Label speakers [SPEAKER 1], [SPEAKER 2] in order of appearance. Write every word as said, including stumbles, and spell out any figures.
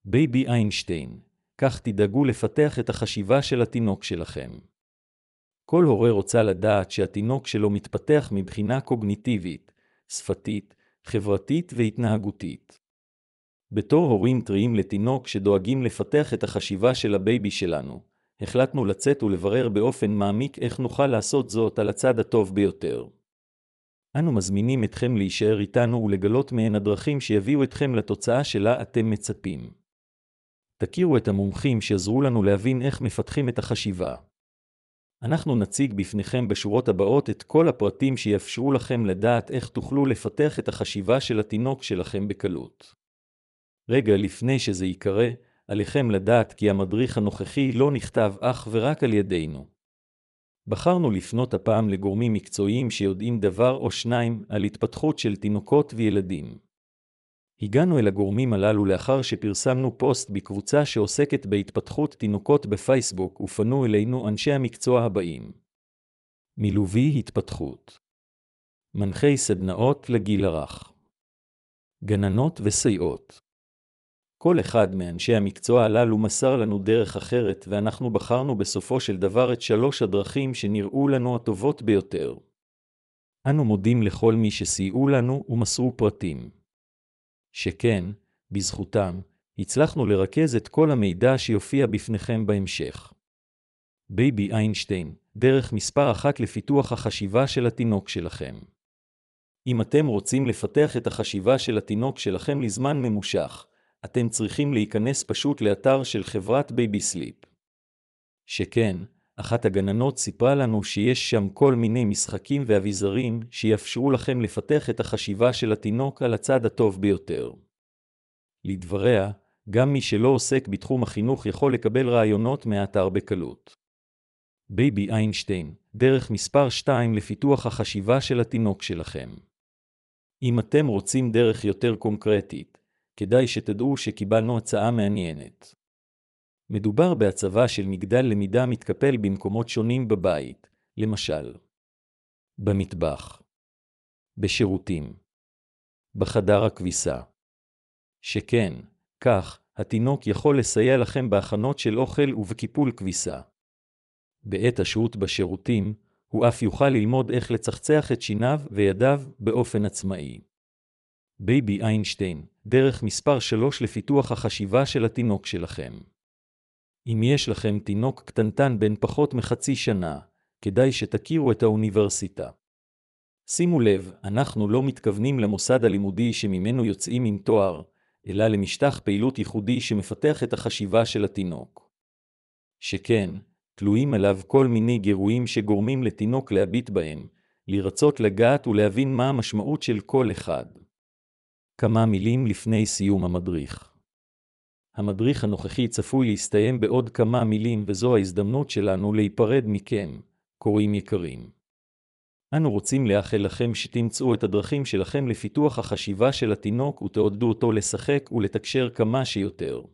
[SPEAKER 1] בייבי איינשטיין, כך תדאגו לפתח את החשיבה של התינוק שלכם. כל הורה רוצה לדעת שהתינוק שלו מתפתח מבחינה קוגניטיבית, שפתית, חברתית והתנהגותית. בתור הורים טריים לתינוק שדואגים לפתח את החשיבה של הבייבי שלנו, החלטנו לצאת ולברר באופן מעמיק איך נוכל לעשות זאת על הצד הטוב ביותר. אנו מזמינים אתכם להישאר איתנו ולגלות מהן הדרכים שיביאו אתכם לתוצאה שלה אתם מצפים. תכירו את המומחים שעזרו לנו להבין איך מפתחים את החשיבה. אנחנו נציג בפניכם בשורות הבאות את כל הפרטים שיאפשרו לכם לדעת איך תוכלו לפתח את החשיבה של התינוק שלכם בקלות. רגע לפני שזה יקרה, עליכם לדעת כי המדריך הנוכחי לא נכתב אך ורק על ידינו. בחרנו לפנות הפעם לגורמים מקצועיים שיודעים דבר או שניים על התפתחות של תינוקות וילדים. הגענו אל הגורמים הללו לאחר שפרסמנו פוסט בקבוצה שעוסקת בהתפתחות תינוקות בפייסבוק ופנו אלינו אנשי המקצוע הבאים. מלווי התפתחות. מנחי סדנאות לגיל הרך. גננות וסייעות. כל אחד מאנשי המקצוע הללו מסר לנו דרך אחרת ואנחנו בחרנו בסופו של דבר את שלוש הדרכים שנראו לנו הטובות ביותר. אנו מודים לכל מי שסייעו לנו ומסרו פרטים. שכן, בזכותם, הצלחנו לרכז את כל המידע שיופיע בפניכם בהמשך. בייבי איינשטיין, דרך מספר אחת לפיתוח החשיבה של התינוק שלכם. אם אתם רוצים לפתח את החשיבה של התינוק שלכם לזמן ממושך, אתם צריכים להיכנס פשוט לאתר של חברת בייבי סליפ. שכן, אחת הגננות סיפרה לנו שיש שם כל מיני משחקים ואביזרים שיאפשרו לכם לפתח את החשיבה של התינוק על הצד הטוב ביותר. לדבריה, גם מי שלא עוסק בתחום החינוך יכול לקבל רעיונות מהאתר בקלות. בייבי איינשטיין, דרך מספר שתיים לפיתוח החשיבה של התינוק שלכם. אם אתם רוצים דרך יותר קונקרטית, כדאי שתדעו שקיבלנו הצעה מעניינת. מדובר בהצבה של מגדל למידה מתקפל במקומות שונים בבית, למשל, במטבח, בשירותים, בחדר הכביסה. שכן, כך, התינוק יכול לסייע לכם בהכנות של אוכל ובקיפול כביסה. בעת השהות בשירותים, הוא אף יוכל ללמוד איך לצחצח את שיניו וידיו באופן עצמאי. בייבי איינשטיין, דרך מספר שלוש לפיתוח החשיבה של התינוק שלכם. אם יש לכם תינוק קטנטן בן פחות מחצי שנה, כדאי שתכירו את האוניברסיטה. שימו לב, אנחנו לא מתכוונים למוסד הלימודי שממנו יוצאים עם תואר, אלא למשטח פעילות ייחודי שמפתח את החשיבה של התינוק. שכן, תלויים עליו כל מיני גירויים שגורמים לתינוק להביט בהם, לרצות לגעת ולהבין מה המשמעות של כל אחד. כמה מילים לפני סיום המדריך. המדריך הנוכחי צפוי להסתיים בעוד כמה מילים וזו ההזדמנות שלנו להיפרד מכם, קוראים יקרים. אנו רוצים לאחל לכם שתמצאו את הדרכים שלכם לפיתוח החשיבה של התינוק ותעודדו אותו לשחק ולתקשר כמה שיותר.